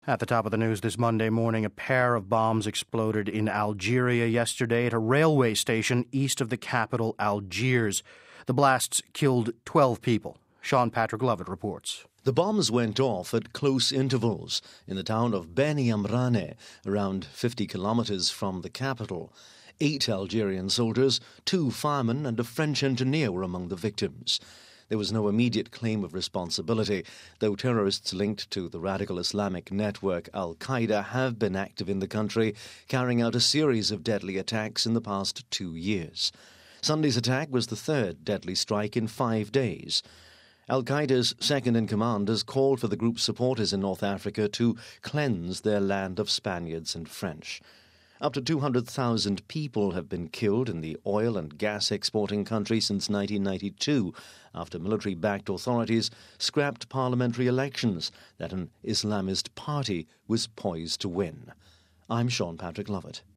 At the top of the news this Monday morning, a pair of bombs exploded in Algeria yesterday at a railway station east of the capital, Algiers. The blasts killed 12 people. Sean Patrick Lovett reports. The bombs went off at close intervals in the town of Beni Amrane, around 50 kilometres from the capital. 8 Algerian soldiers, 2 firemen and a French engineer were among the victims. There was no immediate claim of responsibility, though terrorists linked to the radical Islamic network Al-Qaeda have been active in the country, carrying out a series of deadly attacks in the past 2 years. Sunday's attack was the 3rd deadly strike in 5 days. Al-Qaeda's second-in-command has called for the group's supporters in North Africa to cleanse their land of Spaniards and French. Up to 200,000 people have been killed in the oil and gas exporting country since 1992, after military-backed authorities scrapped parliamentary elections that an Islamist party was poised to win. I'm Sean Patrick Lovett.